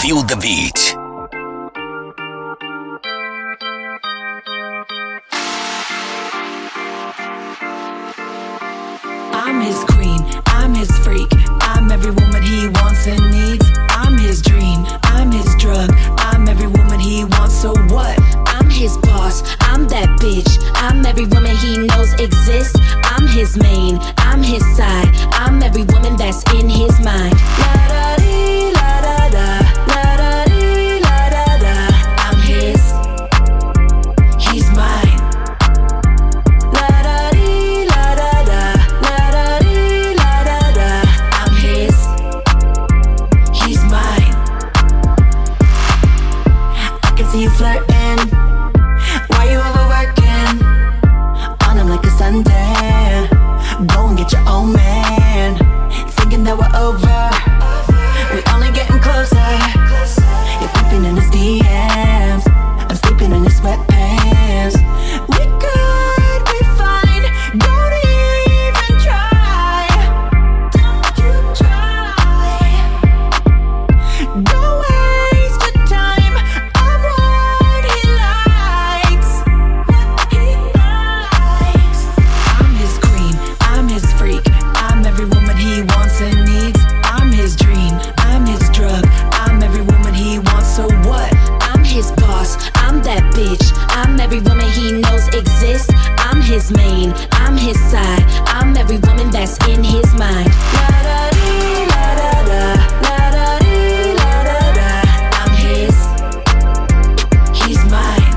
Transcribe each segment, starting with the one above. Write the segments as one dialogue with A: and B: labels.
A: Feel the Beat.
B: I'm his queen, I'm his freak, I'm every woman he wants and needs. I'm his dream, I'm his drug, I'm every woman he wants, so what?
C: I'm his boss, I'm that bitch, I'm every woman he knows exists. I'm his main, I'm his side, I'm every woman that's in his mind. La da dee, la da da, la da dee, la da da. I'm his, he's mine. La da dee, la da da, la da dee, la da da. I'm his, he's mine.
B: I can see you flirting, why you overworking? On him like a Sunday, go and get your own man. Thinking that we're over, we only getting closer. You're peeping in his DMs, I'm sleeping in his sweatpants. We could be fine, don't even try. Don't you try. Don't waste your time, I'm what he likes. What he likes. I'm his queen, I'm his freak, I'm every woman he wants and needs. I'm his dream, I'm his drug, I'm every woman he wants, so what?
C: I'm his boss, I'm that bitch, I'm every woman he knows exists. I'm his main, I'm his side, I'm every woman that's in his mind. La da dee, la da da, la da dee, la da da. I'm his, he's mine.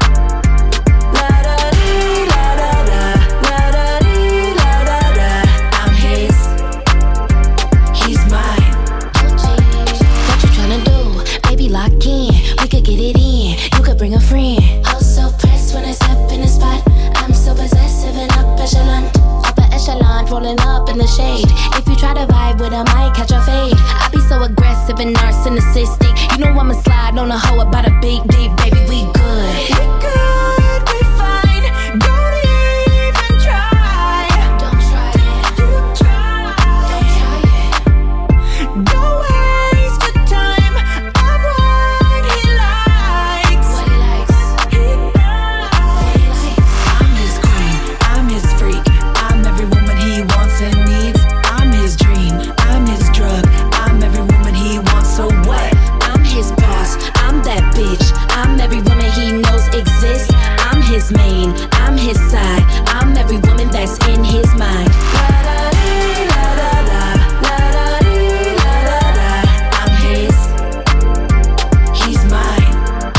C: La da dee, la da da, la da dee, la da da. I'm his, he's mine. What you tryna do? Baby, lock in, we could get it in. You could bring a friend. I was so pressed when I step in the spot. I'm so possessive and upper echelon, rolling up in the shade. If you try to vibe with him, I catch a fade. I be so aggressive and narcissistic. You know I'ma slide on a hoe about a big deep, baby, we good.
B: We could be fine, don't even try.
C: Don't try it.
B: You try.
C: Don't try it.
B: Don't waste your time, I'm what he likes.
C: What he likes.
B: He likes. I'm his queen, I'm his freak, I'm every woman he wants and needs. I'm his dream, I'm his drug, I'm every woman he wants, so what?
C: I'm his boss, I'm that bitch, I'm every woman he knows exists. I'm his main, I'm his side, I'm every woman that's in his mind. La da dee, la da da, la da dee, la da da. I'm his, he's mine.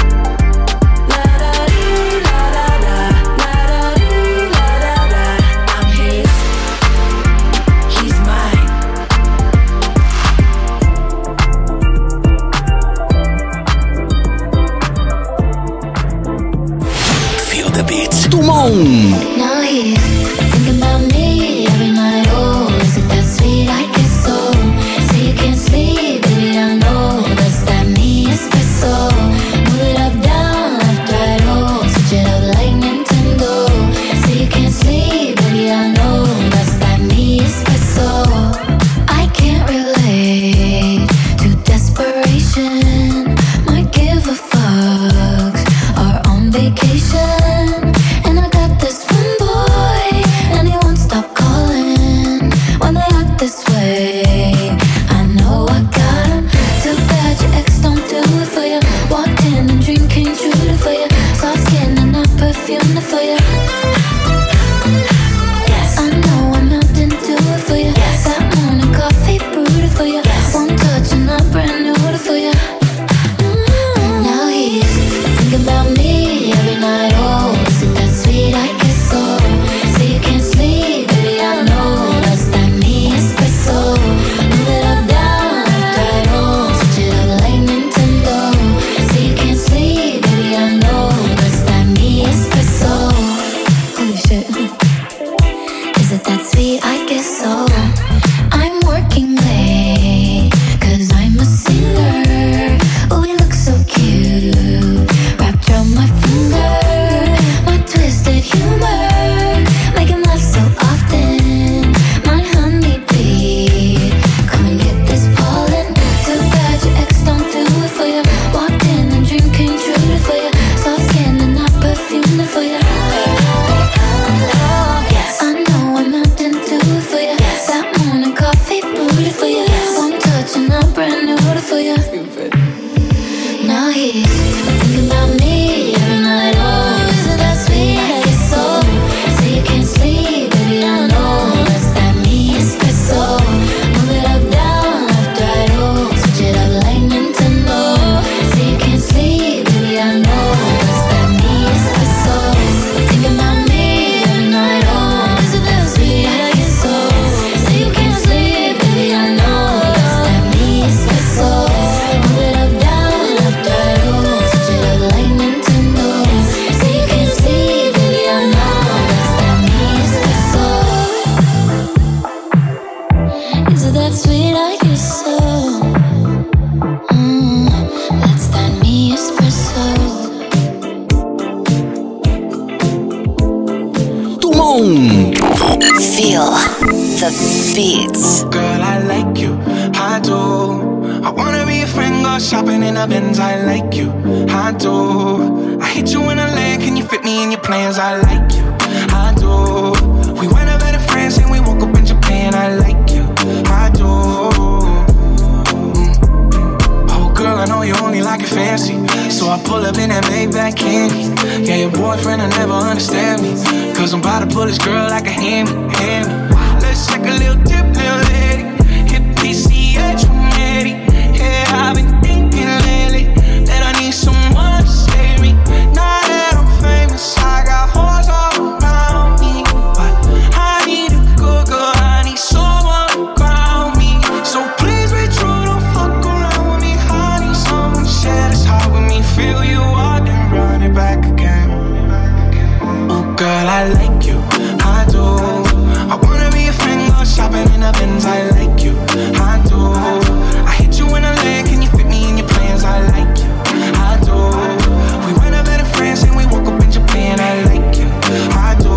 C: La da dee, la da da, la da dee, la da da. I'm his, he's mine.
A: Feel the Beat. Tout le monde.
C: Now he's thinking about me every night. Oh, is it that sweet? I guess so. Say you can't sleep, baby, I know that's that me espresso. Move it up, down, left, right, oh, switch it up like Nintendo. Say you can't sleep, baby, I know that's that me espresso. I can't relate to desperation. Might give a fuck. Are on vacation. And I got this one boy, and he won't stop calling when they act this way. I know I got him. Too bad your ex don't do it for you. Walked in and dream came true for you. Soft skin and not perfume for you. Yes, I know I'm out and do it for you. Yes, that morning coffee brewed for you. Yes, one touch and I'm brand new for you. Let's start me espresso.
A: Tout le monde. Feel the beats.
D: Girl, I like you, I do. I wanna be a friend, go shopping in the Benz. I like you, I do. I hit you in a lane, can you fit me in your plans? I like you, I do. We went over to France and we woke up in Japan. I like you, I do. Oh girl, I know you only like it fancy, so I pull up in that Maybach candy. Yeah, your boyfriend will never understand me, cause I'm about to pull this girl like a hammy. Let's take a little dip, little lady. Hit PCH, I'm ready. Yeah, I've been thinking lately that I need someone to save me. Now that I'm famous, I got hoes all around me, but I need a good girl, I need someone to ground me. So please be true, don't fuck around with me. I need someone to share this heart with me. Feel you out and run it back again. Oh girl, I like you, I do. I wanna be a friend, go shopping in the Benz. I like you, I do. I hit you in a lane, can you fit me in your plans? I like you, I do. We went over to France and we woke up in Japan. I like you, I do,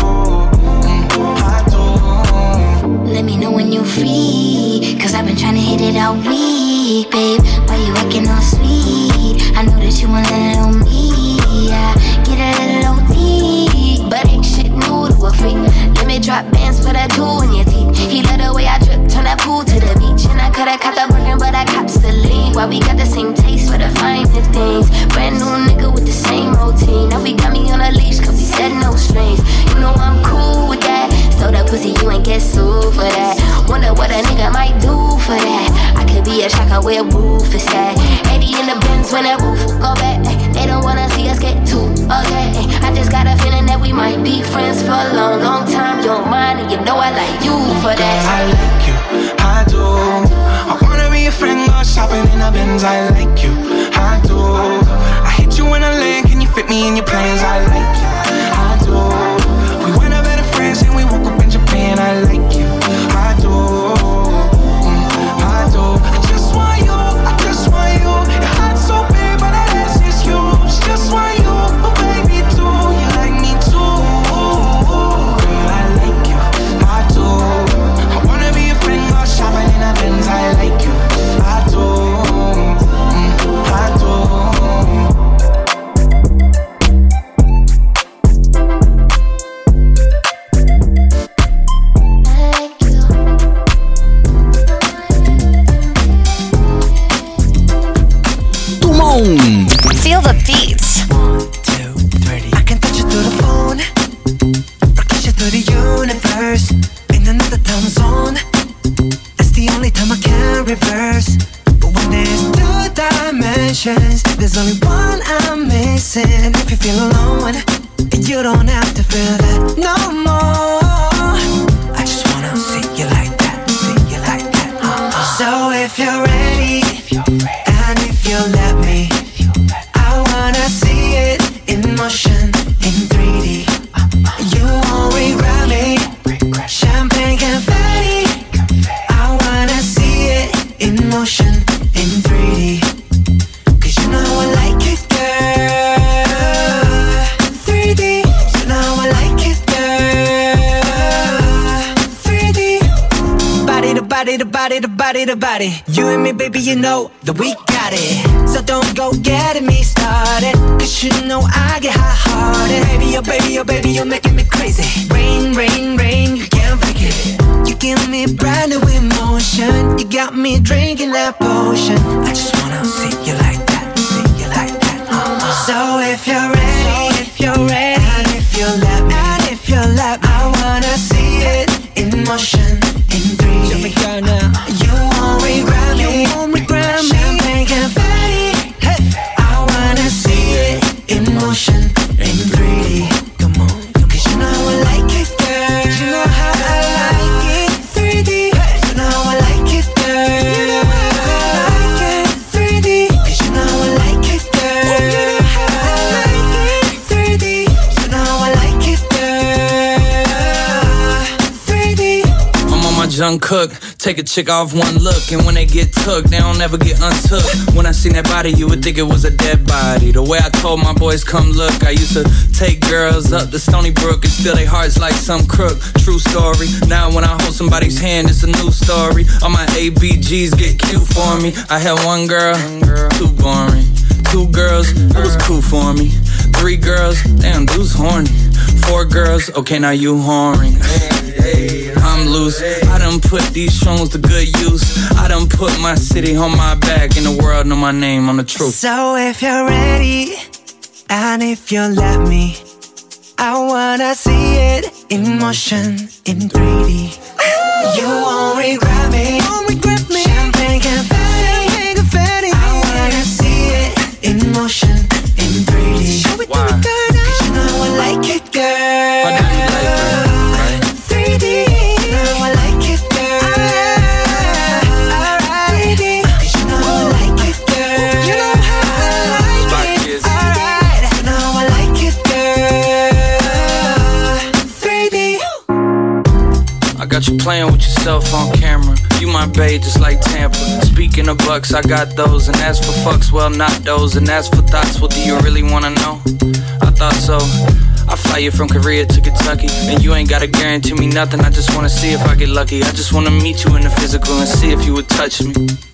D: I do.
C: Let me know when you're free, cause I've been trying to hit it all week, babe. Why you acting all sweet? I know that you want a little me, yeah. Get a little OT, but ain't shit new to a freak. Let me drop bands, put a tool in your teeth. He let the way I drip, turn that pool to the beach. And I coulda caught the burger, but I cops the lead. Why we got the same taste for the finer things? Brand new nigga with the same routine. Now we got me on a leash, cause we said no strings. You know I'm cool with that, so that pussy you ain't get sued for that. Wonder what a nigga might do for that. I could be a shocker where roof is at. 80 in the Benz when that roof go back. They don't wanna see us get too okay. I just got a feeling that we might be friends for a long, long time. You're mine and you know I like you for that.
D: Girl, I like you, I do. I wanna be a friend, go shopping in the Benz. I like you, I do. I hit you in a lane, can you fit me in your plans? I like you, I do. We went over to France and we woke up in Japan. I like you, I do, I do. I just want you, I just want you. Your heart's so big, but that ass is huge. Just want you, oh baby, do you like me too? Girl, I like you, I do. I wanna be a friend, go shopping in the Benz. I like you, I do, I do.
A: Feel the beats.
E: 1, 2, 3. I can touch you through the phone, or kiss you through the universe. In another time zone, it's the only time I can reverse. But when there's 2 dimensions, there's only one I'm missing. And if you feel alone, you don't have to feel that no more. I just wanna see you like that, see you like that. So if you're ready, and if you let me, I wanna see it in motion, in 3D. You won't regret me. Champagne confetti. I wanna see it in motion, in 3D. Cause you know I like it, girl. 3D. You know I like it, girl. 3D. Body to body to body to body to body. You and me, baby, you know that we got it. So don't go getting me started, cause you know I get hot-hearted. Baby, oh baby, oh baby, you're making me crazy. Rain, rain, rain, you can't fake it. You give me brand new emotion. You got me drinking that potion. I just wanna see you like that, see you like that. So if you're ready, if you're ready, and if you let me, and if you let me, I wanna see it in motion, in 3D. Show me girl now. You won't regret me. You won't regret me. Champagne confetti. Hey. I wanna see it in motion, in 3D. Come on, cause you know I like it, girl. You know how I like it, 3D. Hey. You know I like it, girl. You know how I like it, 3D. Cause you know I like it, girl. You know how I like it, 3D. You know I like it, girl. 3D.
D: I'm on my Jungkook.
F: Take a chick off one look, and when they get took, they don't ever get untook. When I seen that body, you would think it was a dead body. The way I told my boys, come look, I used to take girls up to Stony Brook and steal their hearts like some crook. True story. Now when I hold somebody's hand, it's a new story. All my ABGs get cute for me. I had one girl, too boring. 2 girls, it was cool for me. 3 girls, damn, dude's horny. 4 girls, okay, now you whoring. I'm loose, I done put these songs to good use. I done put my city on my back, and the world know my name on the truth.
E: So if you're ready, and if you let me, I wanna see it in motion, in 3D. You won't regret me, champagne confetti. I wanna see it in motion, in 3D.
F: Why?
E: 'Cause you know I like it, girl.
F: I know you like it, right?
E: 3D, you know I like it, girl. Alright, 3D, 'cause you know I like it, girl. You know how I like it. Alright, you know I like it, girl. 3D.
F: I got you playing with yourself on camera. You my babe just like Tampa. Speaking of bucks, I got those. And as for fucks, well, not those. And as for thoughts, well, do you really wanna know? I thought so. I fly you from Korea to Kentucky, and you ain't gotta guarantee me nothing. I just wanna see if I get lucky. I just wanna meet you in the physical and see if you would touch me.